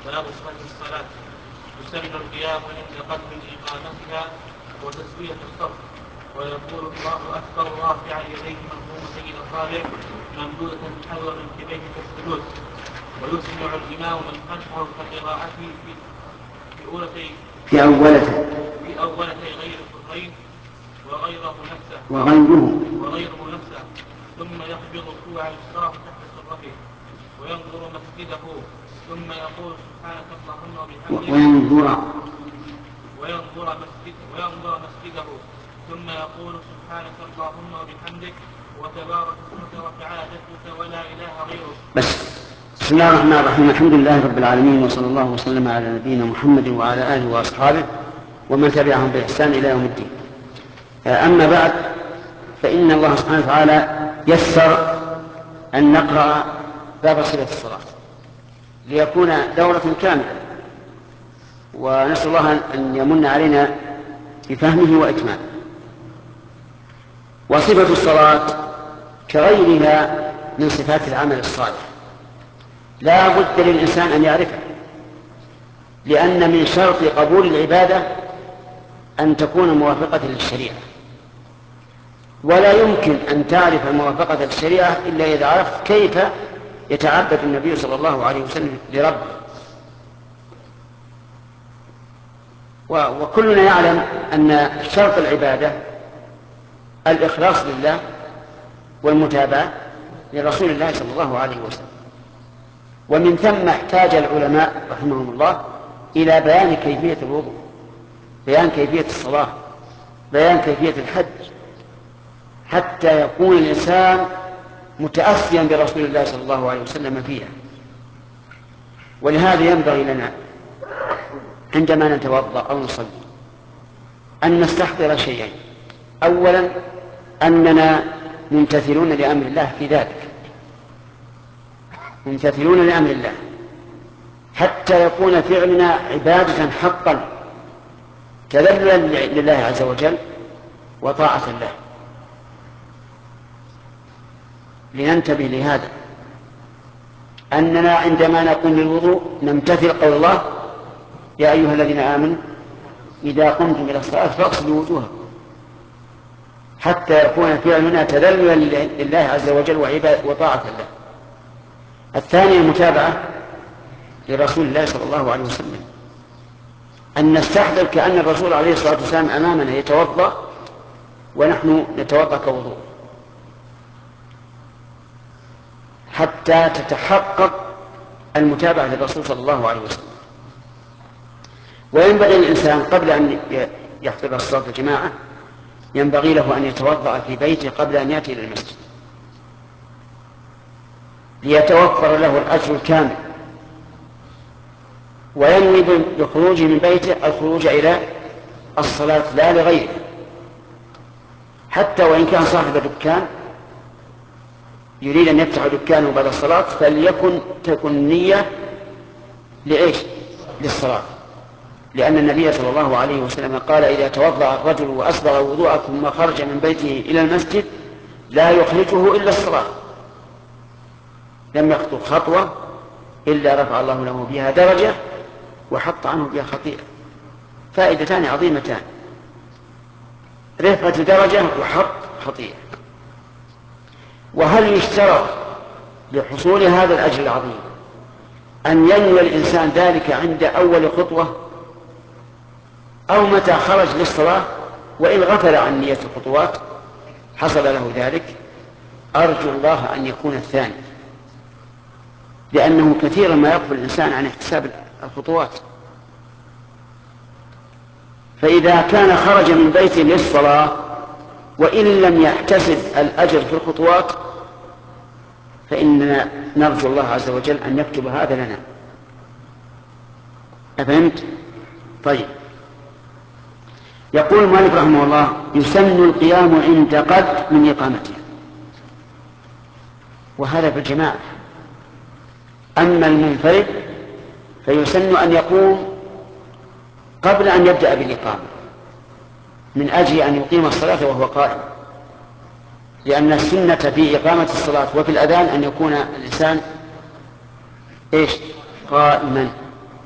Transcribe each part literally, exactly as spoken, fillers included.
باب صفة الصلاة. يسن القيام عند قدر إقامتها وتسوية الصف، ويقول الله أكبر رافعا يديه مضمومتين إلى الظاهر ممدودة حذو منكبيه كالسجود. ويسمع الإمام من خلفه كقراءته في في أولتي في أولتي في أولتي غير الكفرين وغيره نفسه وغيره وغيره نفسه ثم يقبض كوع يسراه تحت سرته وينظر مسجده ثم يقول سبحانك اللهم وبحمدك وينظر وينظر مسجد وينظر مسجده ثم يقول سبحانك اللهم وبحمدك وتبارك اسمك وتعالى جدك ولا إله غيرك. بس. بسم الله الرحمن الرحيم. الحمد لله رب العالمين، وصلى الله وسلم على نبينا محمد وعلى آله وأصحابه ومن تبعهم بإحسان إلى يوم الدين. أما بعد، فإن الله سبحانه وتعالى يسر أن نقرأ باب صفة الصلاة ليكون دورة كاملة، ونسأل الله أن يمن علينا بفهمه وإتمامه. وصفة الصلاة كغيرها من صفات العمل الصالح لا بد للإنسان أن يعرفها، لأن من شرط قبول العبادة أن تكون موافقة للشريعة، ولا يمكن أن تعرف الموافقة للشريعة إلا إذا عرفت كيف يتعبد النبي صلى الله عليه وسلم لربه. وكلنا يعلم أن شرط العبادة الإخلاص لله والمتابعة لرسول الله صلى الله عليه وسلم. ومن ثم احتاج العلماء رحمهم الله إلى بيان كيفية الوضوء، بيان كيفية الصلاة، بيان كيفية الحج، حتى يكون الإنسان متأسيا برسول الله صلى الله عليه وسلم فيها. ولهذا ينبغي لنا عندما نتوضأ أو نصلي أن نستحضر شيئين: أولا أننا ممتثلون لأمر الله في ذلك، ممتثلون لأمر الله حتى يكون فعلنا عبادة حقا تذللا لله عز وجل وطاعة له. لننتبه لهذا، أننا عندما نقوم للوضوء نمتثل قول الله: يا أيها الذين آمنوا إذا قمتم إلى الصلاة فاغسلوا وجوهكم، حتى يكون فعلنا تذللا لله عز وجل وطاعة له. الثاني المتابعة لرسول الله صلى الله عليه وسلم، أن نستحضر كأن الرسول عليه الصلاة والسلام أمامنا يتوضأ ونحن نتوضأ كوضوء، حتى تتحقق المتابعة للرسول صلى الله عليه وسلم. وينبغي الإنسان قبل أن يحضر الصلاة الجماعة ينبغي له أن يتوضأ في بيته قبل أن يأتي إلى المسجد، ليتوفر له الأجر الكامل، وينوي بخروجه من بيته الخروج إلى الصلاة لا لغيره. حتى وإن كان صاحب دكان يريد أن يفتح دكانه بعد الصلاة فليكن تكن نية لإيش؟ للصلاة، لأن النبي صلى الله عليه وسلم قال: إذا توضأ الرجل وأسبغ وضوءه ثم خرج من بيته إلى المسجد لا يخرجه إلا الصلاة، لم يخطو خطوة إلا رفع الله له بها درجة وحط عنه بها خطيئة. فائدتان عظيمتان: رفعة درجة وحط خطيئة. وهل يشترط لحصول هذا الأجر العظيم أن ينوي الإنسان ذلك عند أول خطوة أو متى خرج للصلاة؟ وإن غفل عن نية الخطوات حصل له ذلك. أرجو الله أن يكون الثاني، لأنه كثيرا ما يغفل الإنسان عن احتساب الخطوات. فإذا كان خرج من بيته للصلاة وإن لم يحتسب الأجر في الخطوات فإننا نرجو الله عز وجل أن يكتب هذا لنا. أفهمت؟ طيب. يقول المؤلف رحمه الله: يسن القيام عند قدر من إقامته، وهذا في الجماعة. أما المنفرد فيسن أن يقوم قبل أن يبدأ بالإقامة من أجل أن يقيم الصلاة وهو قائم، لأن السنة في إقامة الصلاة وفي الأذان أن يكون الإنسان إيش؟ قائما.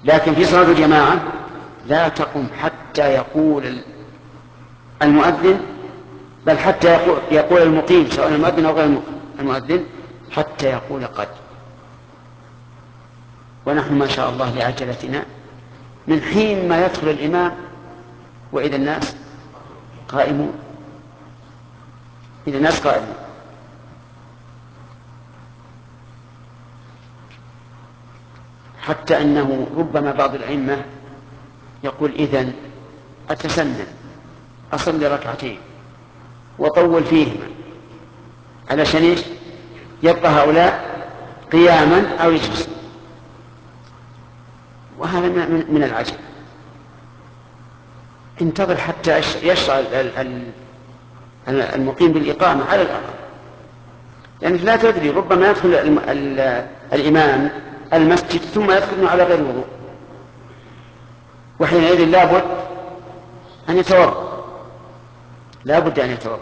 لكن في صلاة الجماعة لا تقم حتى يقول المؤذن، بل حتى يقول, يقول المقيم سواء المؤذن أو غير المؤذن حتى يقول قد. ونحن ما شاء الله لعجلتنا من حين ما يدخل الإمام وإذا الناس قائمون، إذا الناس قائمون. حتى أنه ربما بعض الأئمة يقول إذن أتسنن أصلي ركعتين وطول فيهما علشان إيش؟ يبقى هؤلاء قياما أو يجلس. وهذا من العجب. انتظر حتى يشرع المقيم بالإقامة على الأقل، لأنك يعني لا تدري ربما يدخل الإمام المسجد ثم يدخل على غير وضوء، وحينئذ لابد أن يتوضأ، لابد أن يتوضأ.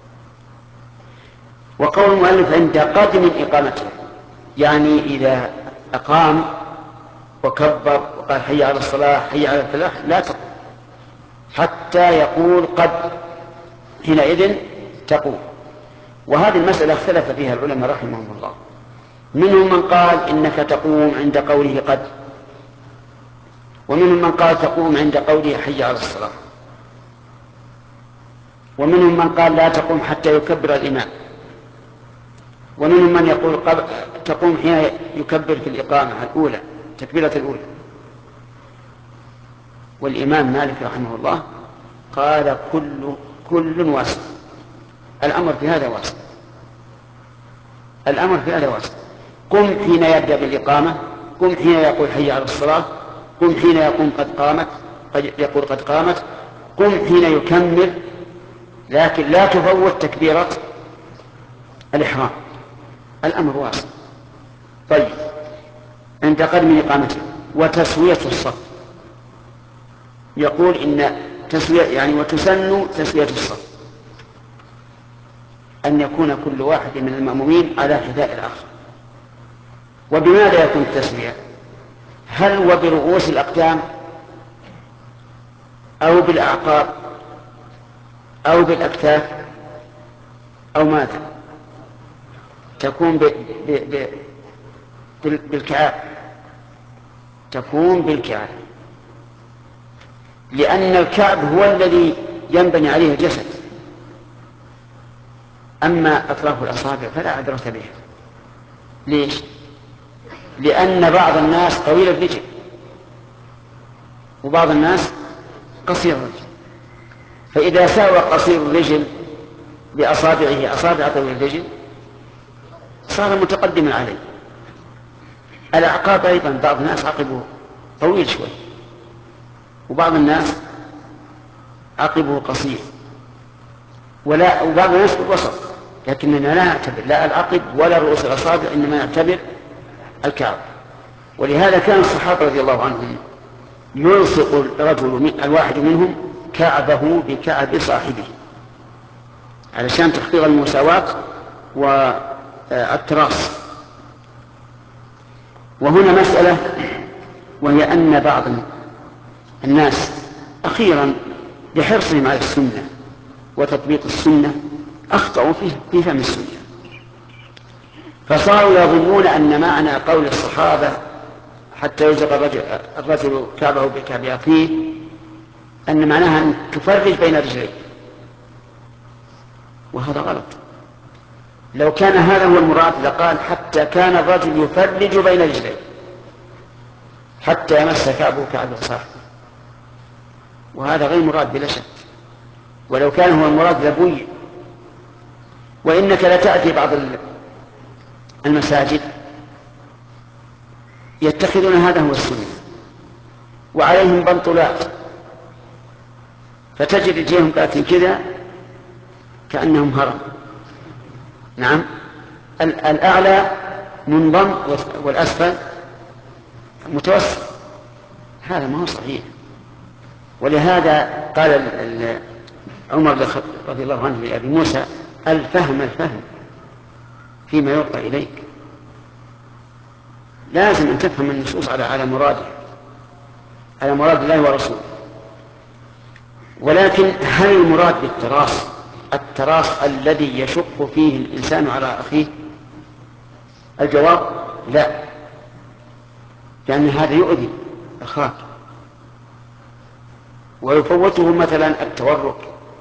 وقول المؤلف عند قدم إقامته يعني إذا أقام وكبر وقال حي على الصلاة حي على الفلاح لا تقوم حتى يقول قد، حينئذ تقوم. وهذه المسألة اختلف فيها العلماء رحمهم الله. منهم من قال إنك تقوم عند قوله قد، ومنهم من قال تقوم عند قوله حي على الصلاة، ومنهم من قال لا تقوم حتى يكبر الإمام، ومنهم من يقول تقوم حين يكبر في الإقامة الأولى تكبيرة الأولى. والإمام مالك رحمه الله قال كل كل واسع، الأمر في هذا واسع، الأمر في هذا واسع. قم حين يبدأ بالإقامة، قم حين يقول حي على الصلاة، قم حين يقول قد قامت قد يقول قد قامت، قم حين يكمل، لكن لا تفوت تكبيرة الإحرام. الأمر واسع. طيب عند قدم إقامته وتسوية الصف، يقول إن تسوية يعني وتسن تسوية الصف، أن يكون كل واحد من المأمومين على حذاء الآخر. وبماذا يكون التسوية؟ هل وبرؤوس الأقدام أو بالأعقاب أو بالأكتاف أو ماذا؟ تكون ب... ب... ب... بالكعاب، تكون بالكعاب، لأن الكعب هو الذي ينبني عليه الجسد، أما أطراف الأصابع فلا عبرة بها. ليش؟ لأن بعض الناس طويل الرجل وبعض الناس قصير الرجل، فإذا ساوى قصير الرجل بأصابعه أصابع طويل الرجل صار متقدما عليه. الأعقاب أيضا بعض الناس عقبه طويل شوي وبعض الناس عقبه قصير، ولا وبعض الناس بالوسط، لكننا لا نعتبر لا العقب ولا رؤوس الأصابع، إنما نعتبر الكعب. ولهذا كان الصحابة رضي الله عنهم يلصق الرجل الواحد منهم كعبه بكعب صاحبه علشان تحقيق المساواة والتراص. وهنا مسألة، وهي أن بعض الناس أخيرا بحرصهم على السنة وتطبيق السنة أخطأوا في فهم السنة، فصاروا يظنون أن معنى قول الصحابة حتى يلصق الرجل, الرجل كعبه بكعب أخيه أن معناها أن تفرج بين رجليه، وهذا غلط. لو كان هذا هو المراد لقال حتى كان الرجل يفرج بين رجليه حتى يمس كعبه كعب صاحبه، وهذا غير مراد بلا شك. ولو كان هو المراد لبوي. وإنك لتأتي بعض المساجد يتخذون هذا هو السنة وعليهم بنطلات، فتجد رجليهم كاتين كذا كأنهم هرم. نعم، الأعلى منضم والأسفل متوسط، هذا ما هو صحيح. ولهذا قال عمر رضي الله عنه لأبي موسى الفهم الفهم فيما يلقى إليك، لازم أن تفهم النصوص على على مراده على مراد الله ورسوله. ولكن هل المراد بالتراص التراص الذي يشق فيه الإنسان على أخيه؟ الجواب لا، لأن هذا يؤذي أخاك ويفوته مثلا التورك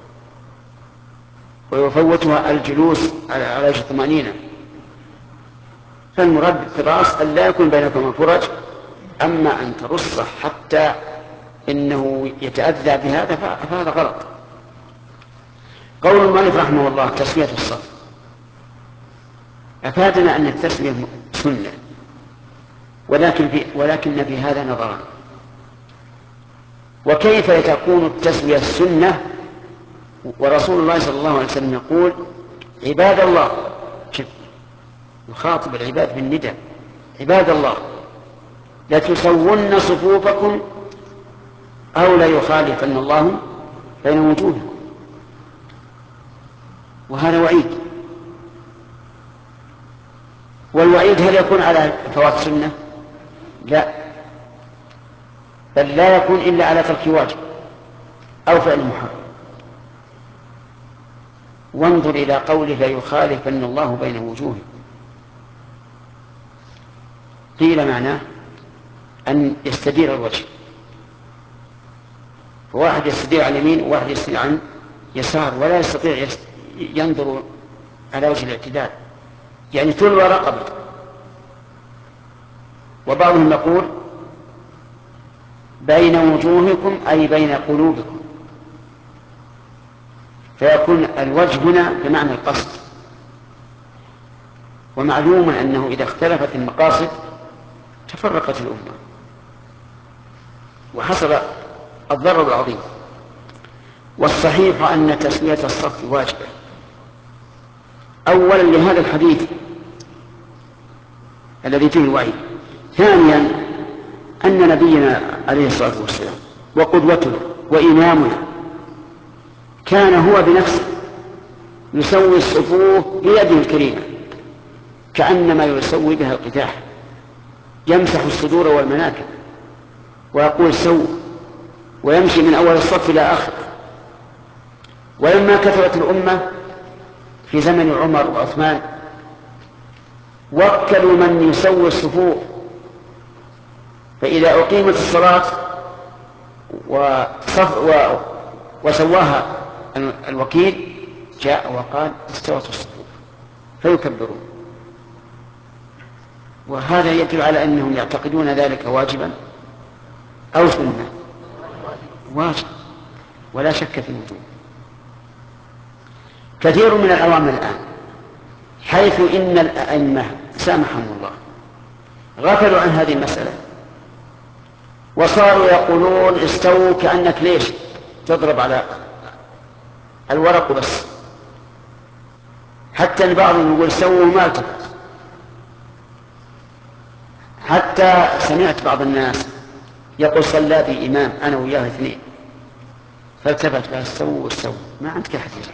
ويفوتها الجلوس على وجه الطمأنينة. فالمراد بالتراص أن لا يكون بينكما فرج، أما أن ترصه حتى إنه يتأذى بهذا فهذا غلط. قول المؤلف رحمه الله تسوية الصف أفادنا أن التسوية سنة، ولكن في, ولكن في هذا نظران. وكيف تكون التسوية السنة ورسول الله صلى الله عليه وسلم يقول عباد الله، يخاطب العباد بالنداء عباد الله لتسون صفوفكم أو لا يخالفن الله بين وجوهكم، وهذا وعيد. والوعيد هل يكون على فوات سنة؟ لا، بل لا يكون إلا على ترك واجب أو فعل محرم. وانظر إلى قوله لا يخالفن الله بين وجوهكم، قيل معناه أن يستدير الوجه، فواحد يستدير على اليمين وواحد يستدير عن يسار ولا يستطيع ينظر على وجه الاعتدال، يعني تلوى رقبته. وبعضهم يقول بين وجوهكم أي بين قلوبكم، فيكون الوجه هنا بمعنى القصد. ومعلوم أنه إذا اختلفت المقاصد تفرقت الأمة وحصل الضرر العظيم. والصحيح أن تسوية الصف واجبة، أولا لهذا الحديث الذي فيه الوعيد، ثانيا أن نبينا عليه الصلاة والسلام وقدوتنا وإمامنا كان هو بنفسه يسوي الصفوف بيده الكريمة كأنما يسوي بها القداح، يمسح الصدور والمناكب ويقول سووا، ويمشي من أول الصف إلى آخر. ولما كثرت الأمة في زمن عمر وعثمان وكلوا من يسوي الصفوف، فإذا أقيمت الصلاة وصف و... وسواها الوكيل جاء وقال استوت الصفوف فيكبرون. وهذا يدل على أنهم يعتقدون ذلك واجبا أو سنة. واجب ولا شك في الوجوب. كثير من العوام الآن حيث إن الأئمة سامحهم الله غفلوا عن هذه المسألة وصاروا يقولون استووا كأنك ليش تضرب على الورق بس، حتى البعض يقول سووا ما التفت. حتى سمعت بعض الناس يقول صلى بي إمام أنا وياه اثنين فالتفت قال سووا سووا، ما عندك حديث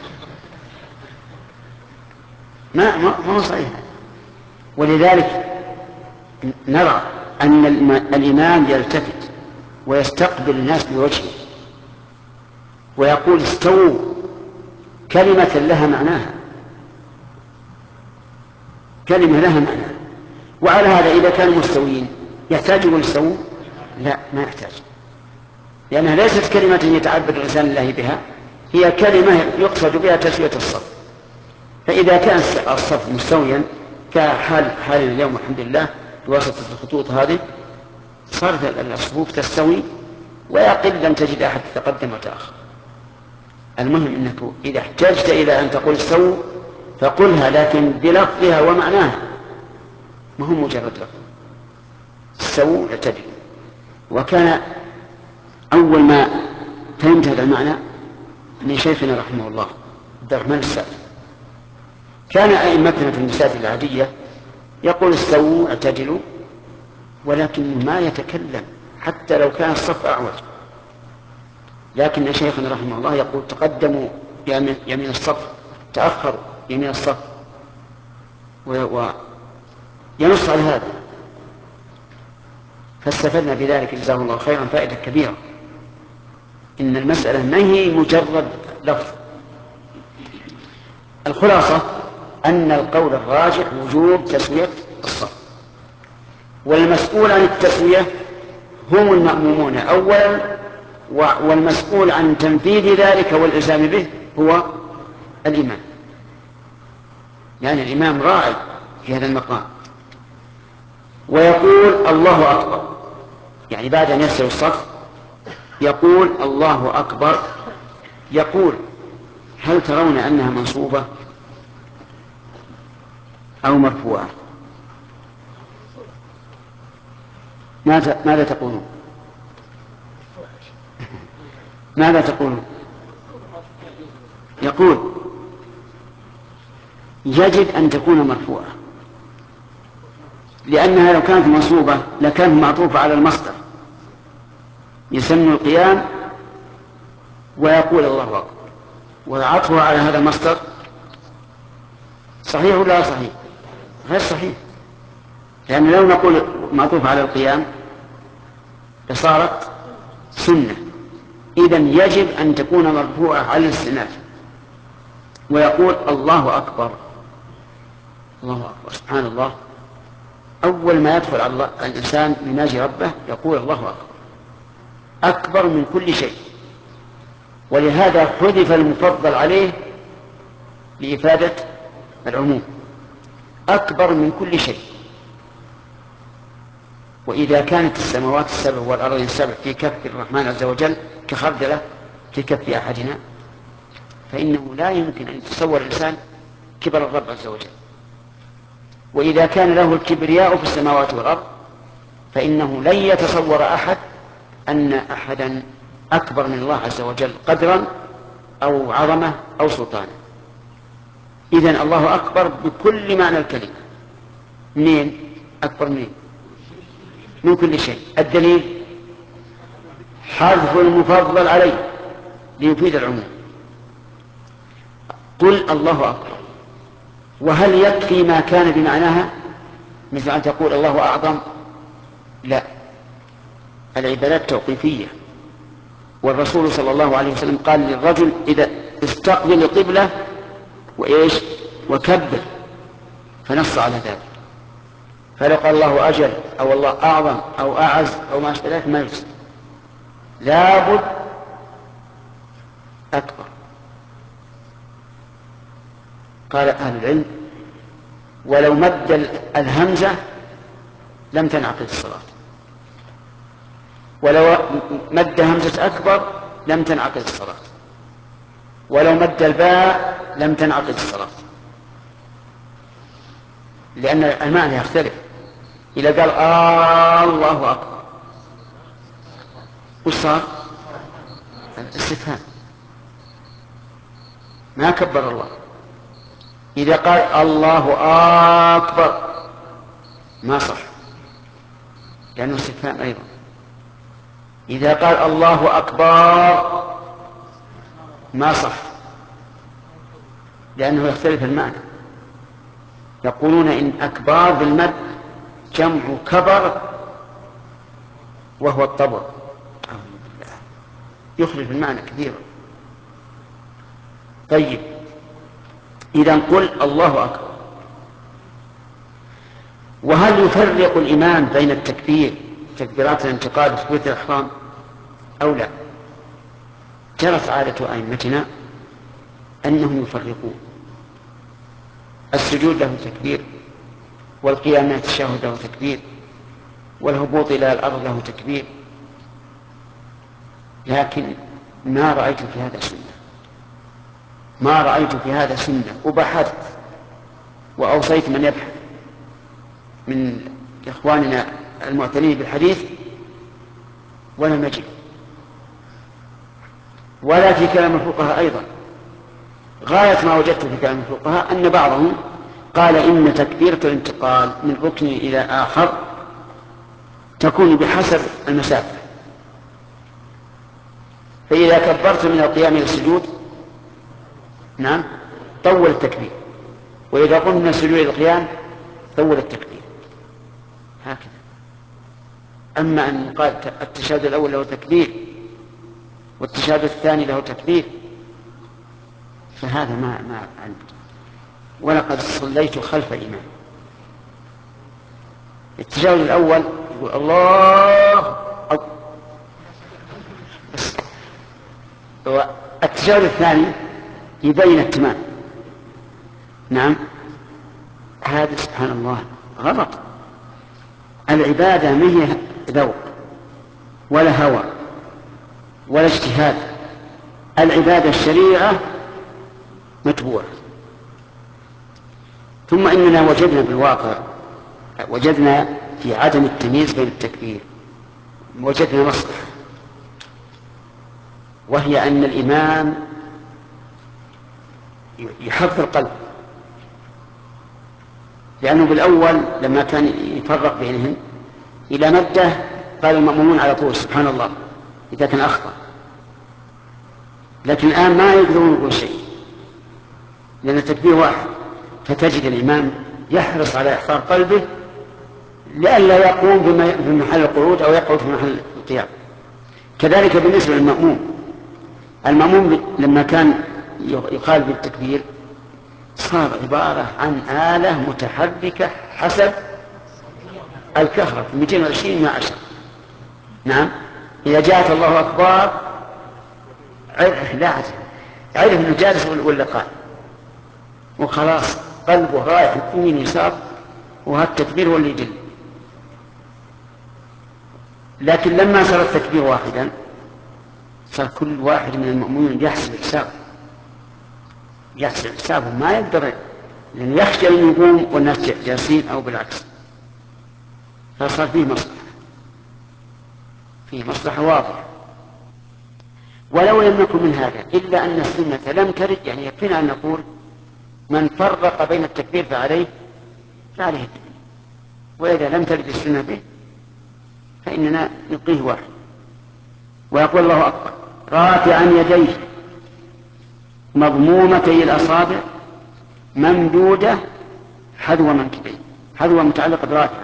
ما ما هو صحيح. ولذلك نرى أن الإمام يلتفت ويستقبل الناس بوجهه ويقول استووا كلمة لها معناها، كلمة لها معنى. وعلى هذا إذا كانوا مستويين يحتاجون يستووا؟ لا، ما يحتاج، لأنها ليست كلمة يتعبد الإنسان الله بها، هي كلمة يقصد بها تسوية الصف. فإذا كان الصف مستويا كحال حال اليوم الحمد لله بواسطة الخطوط هذه صارت الصفوف تستوي ويقل لم تجد أحد تقدم وتأخر. المهم أنك إذا احتجت إلى أن تقول استووا فقلها لكن بلفظها ومعناها، ما هو مجرد لفظ. استووا اعتدلوا. وكان أول ما فهمت هذا المعنى من شيخنا رحمه الله عبد الرحمن السعدي، كان أئمتنا في المساجد العادية يقول استووا اعتدلوا، ولكن ما يتكلم حتى لو كان الصف أعوج. لكن شيخنا رحمه الله يقول تقدموا يمين الصف، تأخروا يمين الصف، وينص على هذا. فاستفدنا بذلك جزاه الله خيرا فائدة كبيرة، إن المسألة ما هي مجرد لفظ. الخلاصة أن القول الراجح وجوب تسوية الصف، والمسؤول عن التسوية هم المأمومون أولا، والمسؤول عن تنفيذ ذلك والإلزام به هو الإمام، يعني الإمام راعي في هذا المقام. ويقول الله أكبر، يعني بعد أن يسوي الصف يقول الله أكبر. يقول هل ترون أنها منصوبة أو مرفوعة؟ ماذا تقولون؟ ماذا تقولون؟ يقول يجب أن تكون مرفوعة، لأنها لو كانت منصوبة لكانت معطوفة على المصدر، يسن القيام ويقول الله أكبر، وعطفها على هذا المصدر صحيح ولا صحيح؟ غير صحيح، لأن لو نقول معطوفة على القيام لصارت سنة. إذن يجب أن تكون مرفوعة على الاستئناف، ويقول الله أكبر. الله أكبر، سبحان الله، أول ما يدخل على الله الإنسان يناجي ربه يقول الله أكبر، أكبر من كل شيء. ولهذا حذف المفضل عليه لإفادة العموم، أكبر من كل شيء. وإذا كانت السماوات السبع والأرض السبع في كف الرحمن عز وجل كخردلة في كف أحدنا، فإنه لا يمكن أن يتصور الإنسان كبر الرب عز وجل. وإذا كان له الكبرياء في السماوات والأرض فإنه لن يتصور أحد أن أحدا أكبر من الله عز وجل قدرا أو عظمة أو سلطانا. إذن الله أكبر بكل معنى الكلمة. منين؟ أكبر منين؟ من كل شيء. الدليل حذف المفضل عليه ليفيد العموم. قل الله أكبر، وهل يكفي ما كان بمعناها مثل أن تقول الله أعظم؟ لا، العبادات توقيفية، والرسول صلى الله عليه وسلم قال للرجل إذا استقبل القبلة وإيش وكبر، فنص على ذلك. فلو قال الله أجل أو الله أعظم أو أعز أو ما أشبه ذلك ما يجوز، لابد أكبر. قال أهل العلم ولو مد الهمزة لم تنعقد الصلاة، ولو مد همزة أكبر لم تنعقد الصلاة، ولو مد الباء لم تنعقد الصلاة، لأن المعنى يختلف. إذا قال آه الله أكبر وش صار؟ الاستفهام، ما كبر الله. إذا قال الله أكبر ما صح، لأنه استفهام أيضا. إذا قال الله أكبر ما صح، لأنه يختلف المعنى. يقولون إن أكبار بالمد جمع كبر وهو الطبع، يخلف المعنى كثيرا. طيب، إذا قل الله أكبر. وهل يفرق الإمام بين التكبير تكبيرات الانتقال وتكبيرة الإحرام أو لا؟ جرت عادة أئمتنا أنهم يفرقون. السجود له تكبير، والقيام من التشهد له تكبير، والهبوط إلى الأرض له تكبير، لكن ما رأيت في هذا سنة، ما رأيت في هذا سنة. وبحثت وأوصيت من يبحث من إخواننا المعتنين بالحديث ولم أجد، ولا في كلام الفقهاء أيضا. غاية ما وجدت في كلام الفقهاء أن بعضهم قال إن تكبيرة الانتقال من ركن إلى آخر تكون بحسب المسافة، فإذا كبرت من القيام إلى السجود نعم طول التكبير، وإذا قمت من السجود إلى القيام طول التكبير، هكذا. أما أن يقال التشهد الأول له تكبير والتشهد الثاني له تكبير فهذا ما ما علمت. ولقد صليت خلف إمام التشهد الأول يقول الله أكبر، التشهد الثاني يبين التمام. نعم، هذا سبحان الله غلط. العبادة ما هي ذوق ولا هوى ولا اجتهاد، العبادة الشريعة متبوعة. ثم إننا وجدنا بالواقع، وجدنا في عدم التمييز بين التكبير وجدنا مصلحة، وهي أن الإمام يحفظ القلب، لأنه بالأول لما كان يفرق بينهم إلى مدة قال المأمومون على طول سبحان الله إذا كان أخطأ، لكن الآن ما يقدرون يقول شيء لأن التكبير واحد، فتجد الإمام يحرص على إحضار قلبه لئلا يقوم بمحل القعود أو يقعد في محل القيام. كذلك بالنسبة للمأموم، المأموم لما كان يقال بالتكبير صار عبارة عن آلة متحركة حسب الكهرباء مئتين وعشرين مع عشرة. نعم، إذا جاءت الله أكبر عرف لا عجب، عرف أنه جالس ولا قائم وخلاص قلبه رايح يمين يسار، وهالتكبير هو اللي يدل. لكن لما صار التكبير واحدا صار كل واحد من المأمومين يحسب حسابه يحسب حسابه ما يقدر، لأنه يخشى أن يقوم والناس جالسين أو بالعكس، فصار فيه مصلحة فيه مصلحة واضحة. ولو لم يكن من هذا إلا أن السنة لم ترد، يعني يكفينا أن نقول من فرق بين التكبير فعليه فعليه التكبير، وإذا لم ترد السنة به فإننا نلقيه واحد ويقول الله أكبر رافعا يديه مضمومتي الأصابع ممدودة حذو منكبيه، حذو متعلق برافعا،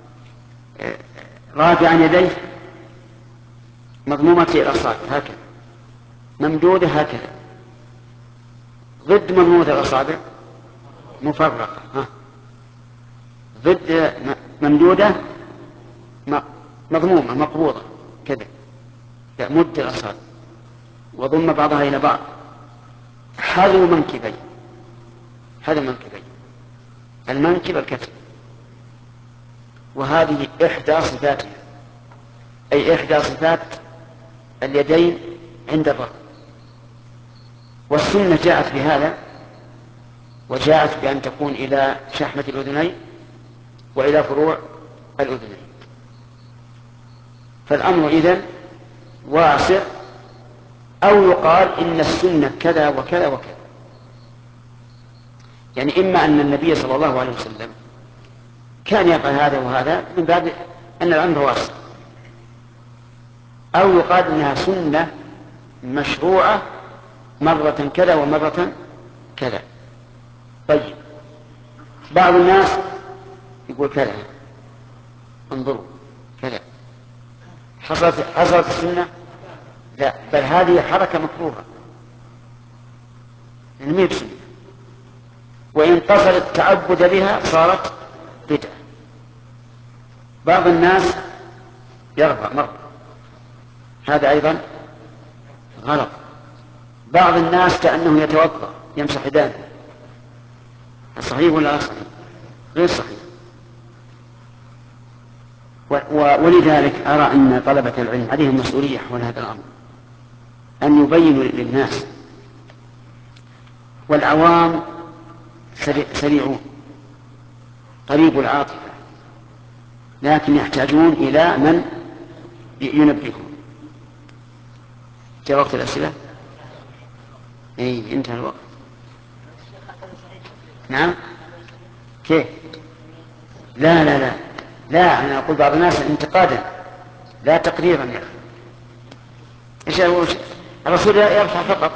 رافعا يديه مضمومتي الأصابع هكذا ممدودة هكذا، ضد مضمومة الأصابع مفرقة، ها. ضد ممدودة مضمومة مقبوضة كذا، مد الأصابع وضم بعضها إلى بعض حذو منكبي، حذو منكبي المنكب الكتف، وهذه إحدى صفاتها، أي إحدى صفات اليدين عند الرفع. والسنة جاءت بهذا، وجاءت بأن تكون إلى شحمة الأذنين وإلى فروع الأذنين، فالأمر إذن واسع. أو يقال إن السنة كذا وكذا وكذا، يعني إما أن النبي صلى الله عليه وسلم كان يفعل هذا وهذا من باب أن الأمر واسع، أو يقال إنها سنة مشروعة مرة كذا ومرة كذا. طيب، بعض الناس يقول كذا، انظروا كذا حصلت حصلت السنة، لا، بل هذه حركة مكروهة يعني ما بسنة، وإن قصر التعبد بها صارت بدعة. بعض الناس يرفع مرة، هذا أيضا غلط. بعض الناس كأنه يتوضأ يمسح يدانه، صحيح ولا لا صحيح؟ غير صحيح. ولذلك أرى أن طلبة العلم عليهم مسؤولية حول هذا الأمر، أن يبينوا للناس، والعوام سريعون قريب العاطفة، لكن يحتاجون إلى من ينبههم. جاء وقت الأسئلة؟ إيه، انتهى الوقت. نعم، كيف؟ لا لا لا لا، أنا أقول بعض الناس انتقادا لا تقريرا يا أخي. إيش هو الرسول يرفع فقط؟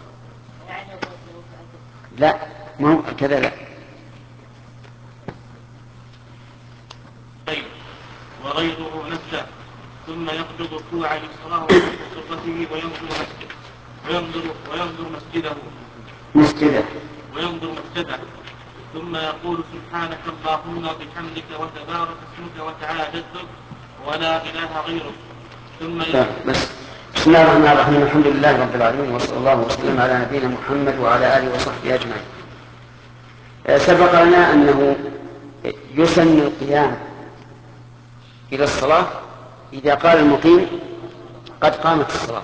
لا، ما هو كذا، لا. طيب، وغيره نفسه ثم يقبض الركوع للصلاة ويحط سرته وينظر مسجده وينظر وينظر مسجده مسجده وينظر مسجده ثم يقول سبحانك اللهم وبحمدك وتبارك اسمك وتعالى جدك ولا إله غيرك. ثم بس بسم الله الرحمن الرحيم. الحمد لله رب العالمين وصلى الله وسلم على نبينا محمد وعلى آله وصحبه أجمعين. سبق لنا أنه يسن القيام إلى الصلاة إذا قال المقيم قد قامت الصلاة،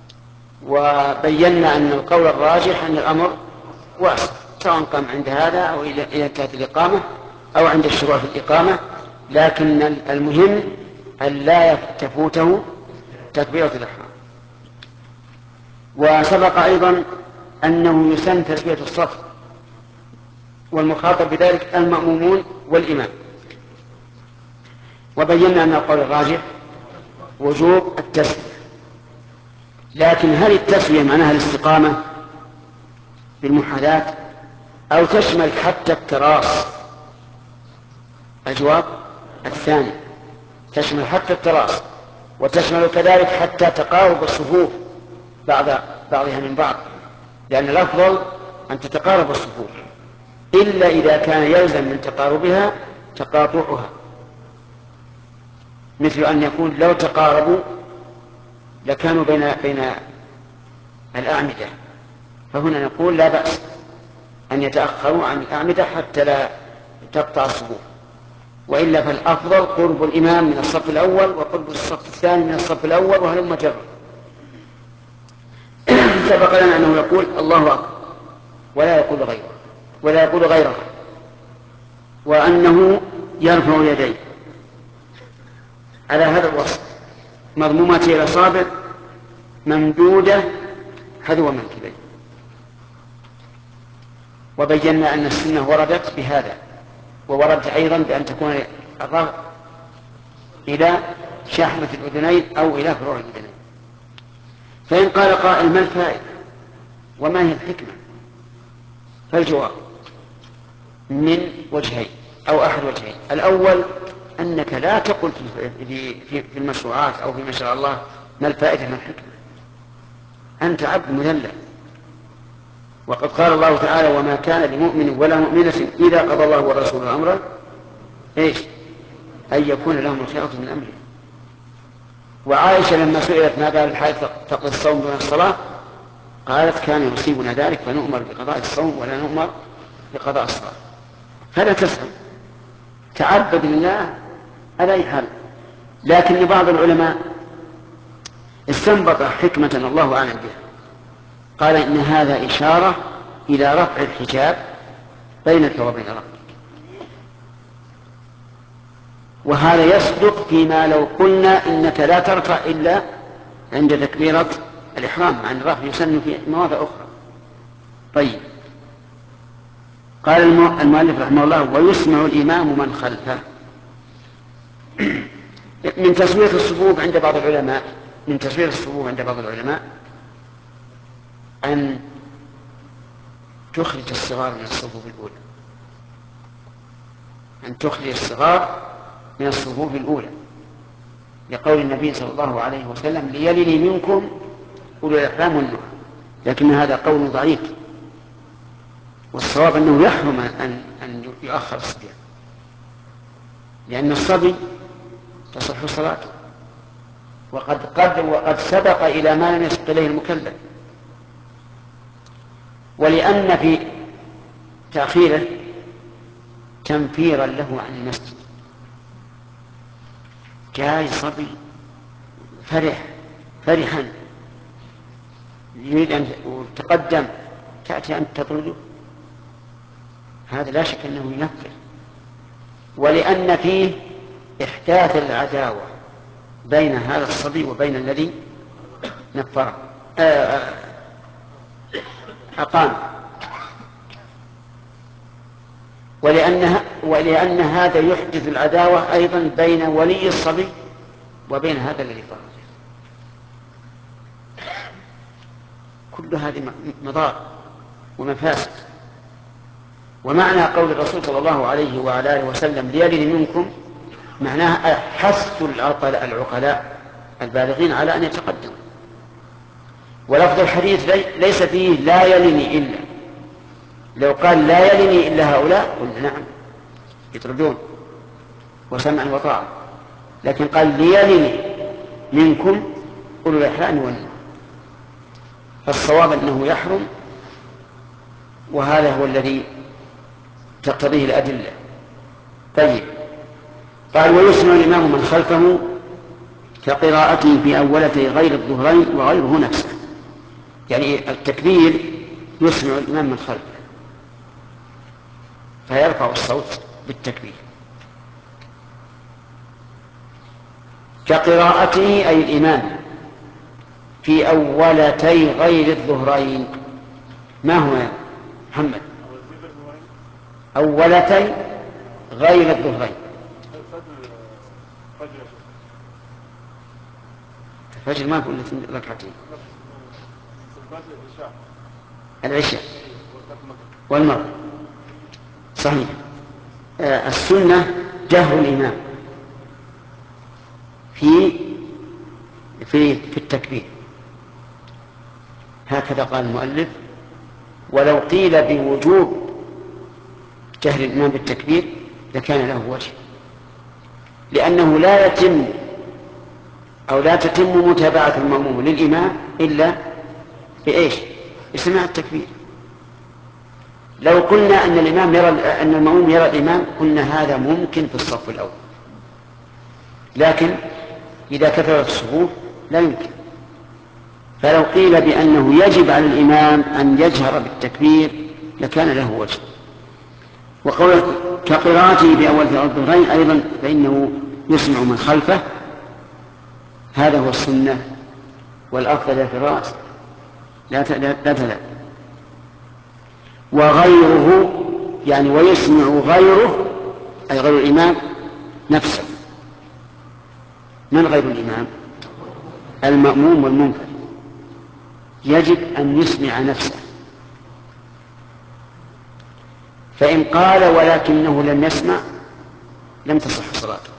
وبينا أن القول الراجح أن الأمر واسع سواء قام عند هذا أو إذا كانت الإقامة أو عند الشروع في الإقامة، لكن المهم أن لا تفوته تكبيرة الإحرام. وسبق أيضا أنه يسن تسوية الصف، والمخاطب بذلك المأمومون والإمام. وبينا أن القول الراجح وجوب التسوية، لكن هل التسوية معناها الاستقامة بالمحاذاة أو تشمل حتى التراص؟ الجواب الثاني، تشمل حتى التراص، وتشمل كذلك حتى تقارب الصفوف بعض بعضها من بعض، لأن الأفضل أن تتقارب الصفوف إلا إذا كان يلزم من تقاربها تقاطعها، مثل أن يكون لو تقاربوا لكانوا بين بين الأعمدة، فهنا نقول لا بأس أن يتأخروا عن الأعمدة حتى لا تقطع الصفوف، وإلا فالأفضل قرب الإمام من الصف الأول وقرب الصف الثاني من الصف الأول وهلم جرا. سبق لنا أنه يقول الله أكبر ولا يقول غيره ولا يقول غيره، وأنه يرفع يديه على هذا الوصف مضمومة إلى الأصابع ممدودة حذو منكبيه. وبينا أن السنة وردت بهذا، ووردت أيضا بأن تكون الرفع إلى شحمة الأذنين أو إلى فروع الأذنين. فإن قال قائل ما الفائدة وما هي الحكمة؟ فالجواب من وجهين أو أحد وجهين. الأول أنك لا تقل في المشروعات أو في ما شاء الله ما الفائدة ما الحكمة، أنت عبد مذلل، وقد قال الله تعالى وما كان لمؤمن ولا مؤمنة إذا قضى الله ورسوله أمرا إيش أن يكون لهم الخيرة من أمره. وعائشة لما سئلت ما بال الحائض تقضي الصوم دون الصلاة قالت كان يصيبنا ذلك فنؤمر بقضاء الصوم ولا نؤمر بقضاء الصلاة. فلا تسأل، تعبد لله على أي حال. لكن بعض العلماء استنبط حكمة الله أعلم بها، قال إن هذا إشارة إلى رفع الحجاب بينك وبين ربك، وهذا يصدق فيما لو قلنا إنك لا ترفع إلا عند تكبيرة الإحرام، مع أن الرفع يسن في مواضع أخرى. طيب، قال المؤلف رحمه الله ويسمع الإمام من خلفه. من تسوية الصفوف عند بعض العلماء من تسوية الصفوف عند بعض العلماء أن تخرج الصغار من الصفوف الأولى أن تخرج الصغار من الصفوف الأولى لقول النبي صلى الله عليه وسلم ليلني منكم أولو الأحلام والنهى، لكن هذا قول ضعيف، والصواب أنه يحرم أن أن يؤخر الصبيان، لأن الصبي تصح صلاته، وقد قد وقد سبق إلى ما لم يسبق إليه المكلف، ولأن في تأخيره تنفيرا له عن المسجد. جاي صبي فرح فرحا يريد أن تقدم تأتي أن تطرده، هذا لا شك أنه ينفر، ولأن فيه إحداث العداوة بين هذا الصبي وبين الذي نفره أقام، ولأن ولأن هذا يحدث العداوة أيضا بين ولي الصبي وبين هذا الذي فرده. كل هذه مضار ومفاسد. ومعنى قول الرسول صلى الله عليه وعلى آله وسلم ليلن منكم معناها حث العقلاء البالغين على أن يتقدم. ولفظ الحديث ليس فيه لا يلني إلا، لو قال لا يلني إلا هؤلاء قلنا نعم يطردون وسمعا وطاعة، لكن قال ليلني منكم أولو الإحلام والنهي، فالصواب أنه يحرم، وهذا هو الذي تقتضيه الأدلة. طيب، قال ويسمع الإمام من خلفه كقراءته في أولتي غير الظهرين وغيره نفسه، يعني التكبير يسمع الإمام من خلفه فيرفع الصوت بالتكبير. كقراءته أي الإمام في أولتي غير الظهرين. ما هو يا محمد أولتي غير الظهرين؟ الفجر ما في إلا ركعتين، العشاء والمغرب صحيح. آه السنة جهر الإمام في في في التكبير، هكذا قال المؤلف. ولو قيل بوجوب جهر الإمام بالتكبير لكان له وجه، لأنه لا يتم أو لا تتم متابعة المأموم للإمام إلا بإيش؟ بسماع التكبير. لو قلنا أن الإمام يرى أن المأموم يرى الإمام قلنا هذا ممكن في الصف الأول، لكن إذا كثرت الصفوف لا يمكن. فلو قيل بأنه يجب على الإمام أن يجهر بالتكبير لكان له وجه. وقوله كقراءته بأول في الظهرين أيضا فإنه يسمع من خلفه، هذا هو السنة والأفضل في الرأس لا تلا. وغيره يعني ويسمع غيره أي غير الإمام نفسه. من غير الإمام؟ المأموم والمنفرد يجب أن يسمع نفسه، فإن قال ولكنه لم يسمع لم تصح صلاته،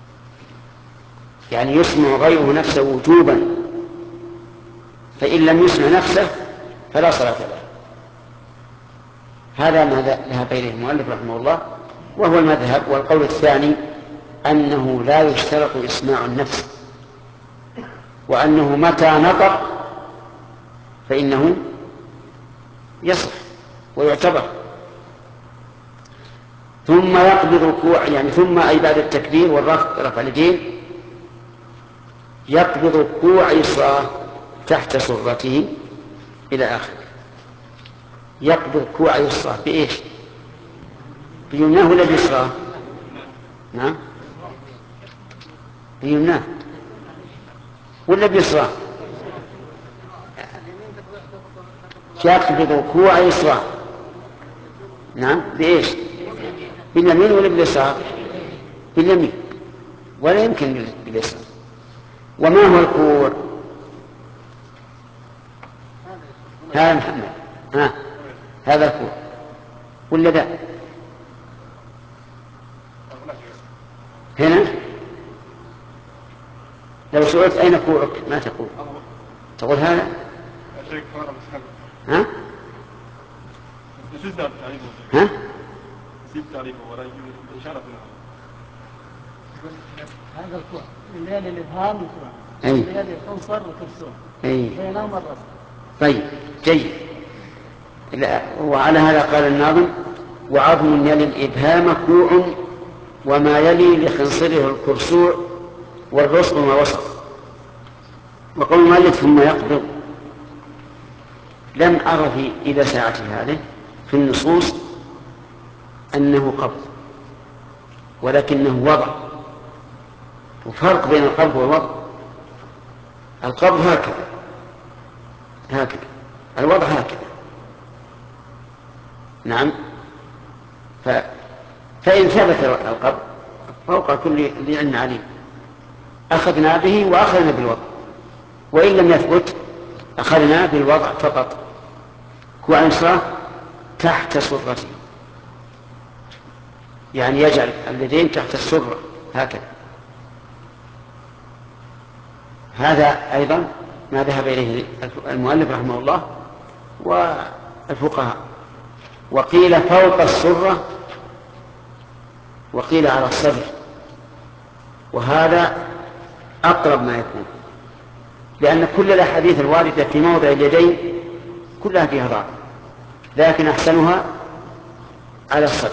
يعني يسمع غيره نفسه وجوبا، فإن لم يسمع نفسه فلا صلاة له. هذا ما ذهب إليه المؤلف رحمه الله، وهو المذهب. والقول الثاني أنه لا يشترط إسماع النفس، وأنه متى نطق فإنه يصح ويعتبر. ثم يقبض ركوع يعني ثم أي بعد التكبير والرفع رفع اليدين يقبض كوع يسرى تحت سرته إلى آخره. يقبض كوع يسرى بإيش؟ بيمناه ولا بيسراه؟ نعم بيمناه ولا بيسراه؟ يقبض كوع يسرى نعم بإيش؟ باليمين ولا باليسار؟ باليمين، ولا يمكن باليسار. وما هو الكوع؟ هذا محمد ها هذا الكوع ولا ذا؟ هنا لو سئلت أين كوعك ما تقول؟ تقول هذا ها؟ ها؟ هذا الكوع الليل الإبهام والكوع أي الليل الخنصر والكرسون أي بينهم الرأس. طيب جيد. وعلى هذا قال الناظم وعظم يلي الإبهام كوع وما يلي لخنصره الكرسوع والرسل ما وسط. وقول المؤلف ثم يقبض لم أر في إلى ساعة هذه في النصوص أنه قبض، ولكنه وضع. وفرق بين القبض والوضع، القبض هكذا هكذا الوضع هكذا نعم. ف... فإن ثبت القبض فوق كل ذي علم عليم أخذنا به وأخذنا بالوضع، وإن لم يثبت أخذنا بالوضع فقط. كوع يسرى تحت سرته يعني يجعل اليدين تحت السرة هكذا. هذا أيضا ما ذهب إليه المؤلف رحمه الله والفقهاء. وقيل فوق السرة وقيل على الصدر، وهذا أقرب ما يكون، لأن كل الأحاديث الواردة في موضع اليدين كلها فيها ضعف، لكن أحسنها على الصدر.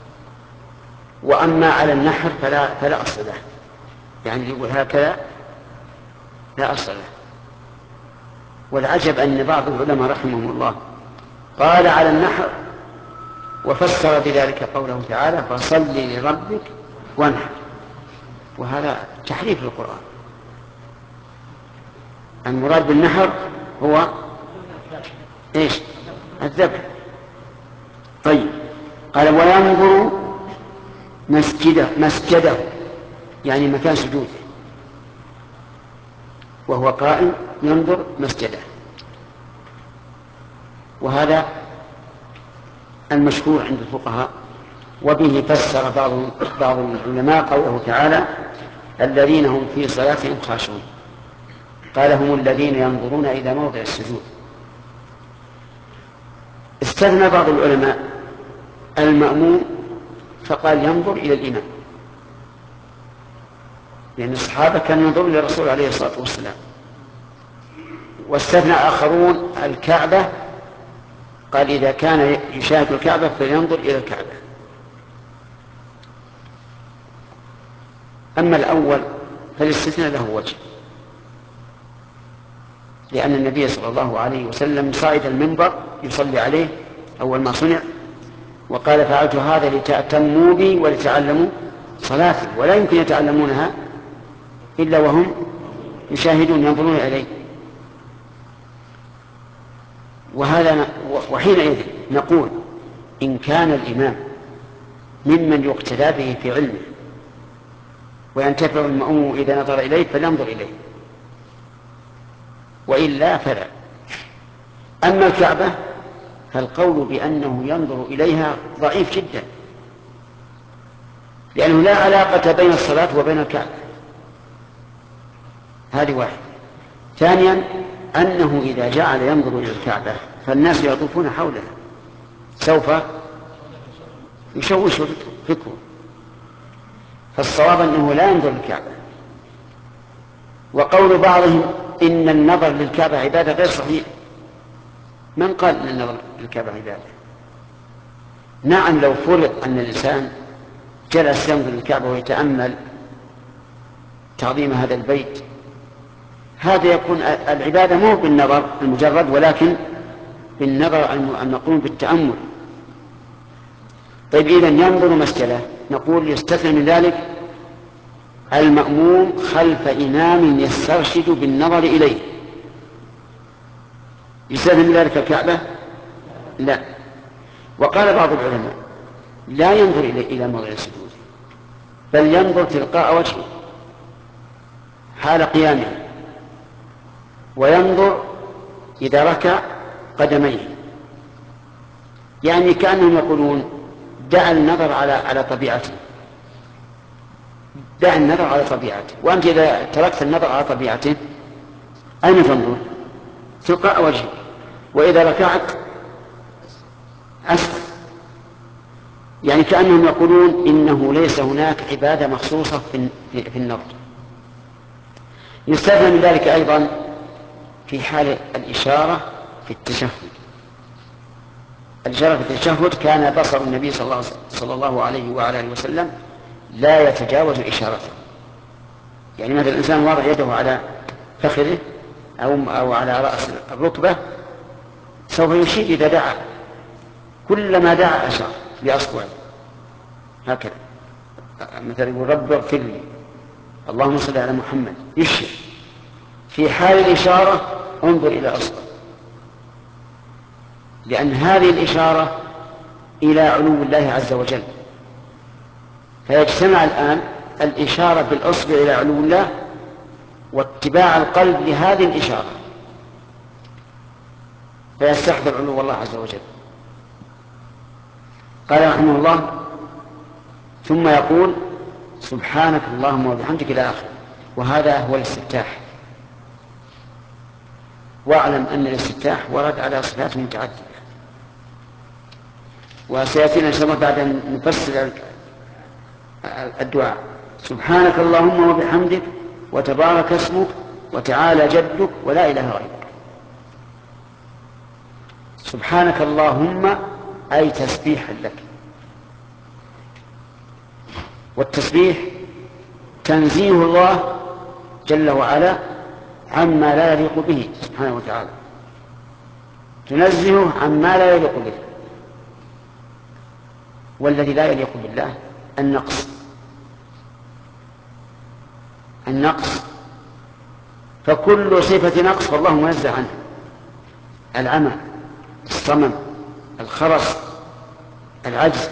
وأما على النحر فلا, فلا أصل له، يعني يقول هكذا لا أصل له. والعجب أن بعض العلماء رحمهم الله قال على النحر وفسر بذلك قوله تعالى فصل لربك وانحر، وهذا تحريف للقرآن. المراد بالنحر هو ايش؟ الذبح. طيب، قال وينظر مسجده مسجده يعني مكان سجوده، وهو قائم ينظر مسجده، وهذا المشهور عند الفقهاء. وبه فسر بعض بعض العلماء قوله تعالى الذين هم في صلاتهم خاشعون، قال هم الذين ينظرون إلى موضع السجود. استثنى بعض العلماء المأموم فقال ينظر إلى الإمام، لأن الصحابة كانوا ينظرون إلى الرسول عليه الصلاة والسلام. واستثنى آخرون الكعبة، قال إذا كان يشاهد الكعبة فلينظر إلى الكعبة. أما الأول فالاستثناء له وجه، لأن النبي صلى الله عليه وسلم صعد المنبر يصلي عليه أول ما صنع وقال فعلت هذا لتأتموا بي ولتعلموا صلاتي، ولا يمكن يتعلمونها إلا وهم يشاهدون ينظرون إليه. وهذا وحينئذ نقول إن كان الإمام ممن يقتدى به في علمه وينتفع المأموم إذا نظر إليه فلينظر إليه، وإلا فلا. أما الكعبة فالقول بأنه ينظر إليها ضعيف جدا، لأنه لا علاقة بين الصلاة وبين الكعبة، هذه واحد. ثانيا أنه إذا جعل ينظر إلى الكعبة فالناس يطوفون حولها سوف يشوش فكره، فالصواب أنه لا ينظر للكعبة. وقول بعضهم إن النظر للكعبة عبادة غير صحيح، من قال أن النظر للكعبة عبادة؟ نعم، لو فرض أن الإنسان جلس ينظر للكعبة ويتأمل تعظيم هذا البيت، هذا يكون العبادة مو بالنظر المجرد ولكن بالنظر المقوم بالتأمل. طيب إذن ينظر مسجده، نقول يستثنى من ذلك المأموم خلف إمام يسترشد بالنظر إليه. يستثنى من ذلك الكعبة؟ لا. وقال بعض العلماء لا ينظر إلى موضع السجود، بل ينظر تلقاء وجهه حال قيامه، وينظر إذا ركع قدميه، يعني كأنهم يقولون دع النظر على على طبيعته، دع النظر على طبيعته. وأنت إذا تركت النظر على طبيعته أين تنظر؟ تلقاء وجهه. وإذا ركعت أسفل، يعني كأنهم يقولون إنه ليس هناك عبادة مخصوصة في النظر. يستثنى من ذلك أيضا في حال الإشارة في التشهد. الإشارة في التشهد كان بصر النبي صلى الله عليه وعلى آله وسلم لا يتجاوز إشارته، يعني مثلا الإنسان وضع يده على فخذه أو, أو على رأس الركبة سوف يشير إذا دعا، كلما دعا أشار بأصبعه هكذا، مثلا يقول رب اغفر لي اللهم صل على محمد، يشير. في حال الإشارة انظر إلى أصبع، لأن هذه الإشارة إلى علو الله عز وجل، فيجتمع الآن الإشارة بالأصبع إلى علو الله واتباع القلب لهذه الإشارة فيستحضر علو الله عز وجل. قال رحمه الله ثم يقول سبحانك اللهم وبحمدك إلى آخره، وهذا هو الاستفتاح. واعلم أن الاستفتاح ورد على صفات متعددة، وسيأتينا إن شاء الله بعد أن نفسر الدعاء. سبحانك اللهم وبحمدك وتبارك اسمك وتعالى جدك ولا إله غيرك. سبحانك اللهم أي تسبيحا لك، والتسبيح تنزيه الله جل وعلا عما لا يليق به سبحانه وتعالى، تنزهه عما لا يليق به. والذي لا يليق بالله النقص النقص فكل صفة نقص فالله منزه عنه، العمى، الصمم، الخرس، العجز،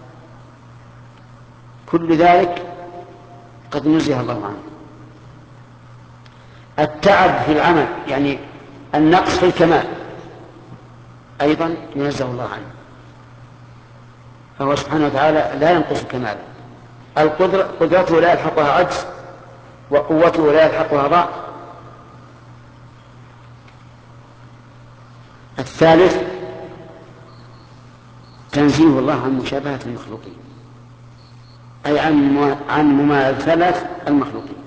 كل ذلك قد نزه الله عنه. التعب في العمل يعني النقص في الكمال أيضا ينزه الله عنه، فهو سبحانه وتعالى لا ينقص كماله. القدرة قدرته لا يلحقها عجز، وقوته لا يلحقها ضعف. الثالث تنزيه الله عن مشابهة المخلوقين، أي عن مماثلة المخلوقين.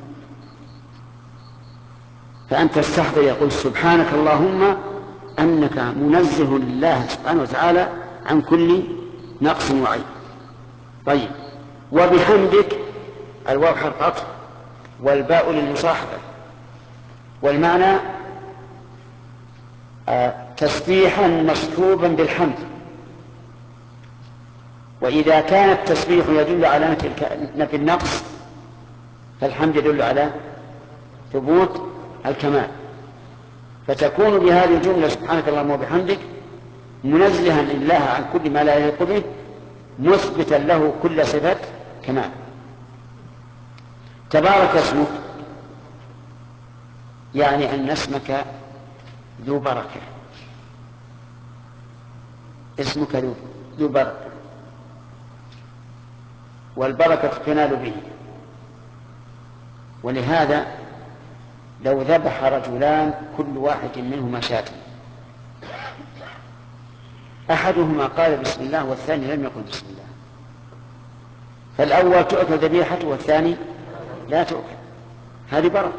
فأنت تستحضر يقول سبحانك اللهم أنك منزه لله سبحانه وتعالى عن كل نقص وعيب. طيب، وبحمدك الواو حرف عطف والباء للمصاحبة، والمعنى آه تسبيحا مصحوبا بالحمد. وإذا كان التسبيح يدل على نفي النقص فالحمد يدل على ثبوت الكمال، فتكون بهذه الجملة سبحانك اللهم وبحمدك منزها لله عن كل ما لا يليق به، مثبتا له كل صفة كمال. تبارك اسمك يعني أن اسمك ذو بركة، اسمك ذو بركة، والبركة تنال به. ولهذا لو ذبح رجلان كل واحد منهما شاة، أحدهما قال بسم الله والثاني لم يقل بسم الله، فالأول تؤكل ذبيحته والثاني لا تؤكل، هذه بركة.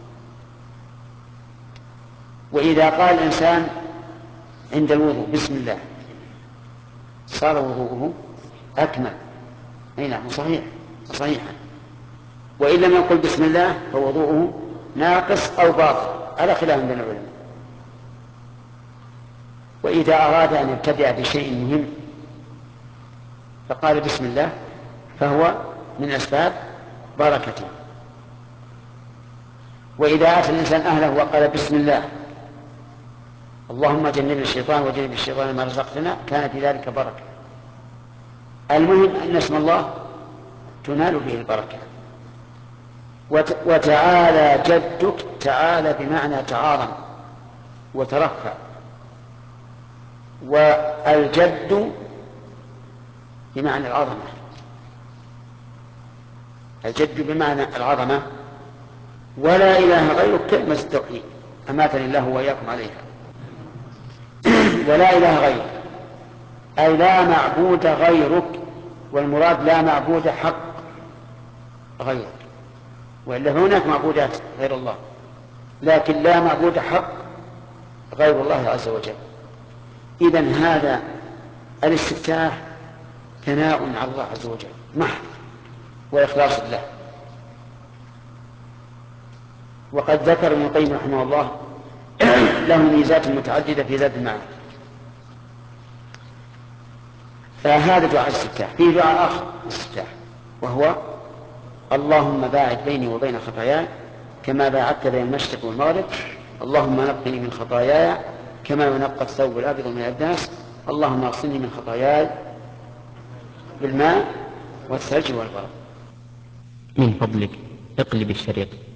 وإذا قال الإنسان عند الوضوء بسم الله صار وضوءه أكمل، أي نعم صحيح صحيحا. وإن لم يقل بسم الله فوضوءه ناقص أو باطل على خلاف بين العلماء. وإذا أراد أن يبتدئ بشيء مهم فقال بسم الله فهو من أسباب بركته. وإذا أتى الإنسان أهله وقال بسم الله اللهم جنبنا الشيطان وجنب الشيطان ما رزقتنا كان في ذلك بركة. المهم أن اسم الله تنال به البركة. وتعالى جدك، تعالى بمعنى تعاظم وترفع، والجد بمعنى العظمة، الجد بمعنى العظمة. ولا إله غيرك كلمة التوحيد أماتني الله وإياكم عليها. ولا إله غيرك أي لا معبود غيرك، والمراد لا معبود حق غيرك، وإلا هناك معبودات غير الله، لكن لا معبود حق غير الله عز وجل. إذن هذا الاستفتاح ثناء على الله عز وجل محض وإخلاص له. وقد ذكر ابن القيم رحمه الله له ميزات متعددة في ذات المعنى. فهذا دعاء الاستفتاح. فيه دعاء آخر الاستفتاح وهو اللهم باعد بيني وبين خطاياي كما باعدت بين المشرق والمغرب، اللهم نقني من خطاياي كما ينقى الثوب الأبيض من الدنس، اللهم اغسلني من خطاياي بالماء والثلج والبرد. من فضلك اقلب الشريط.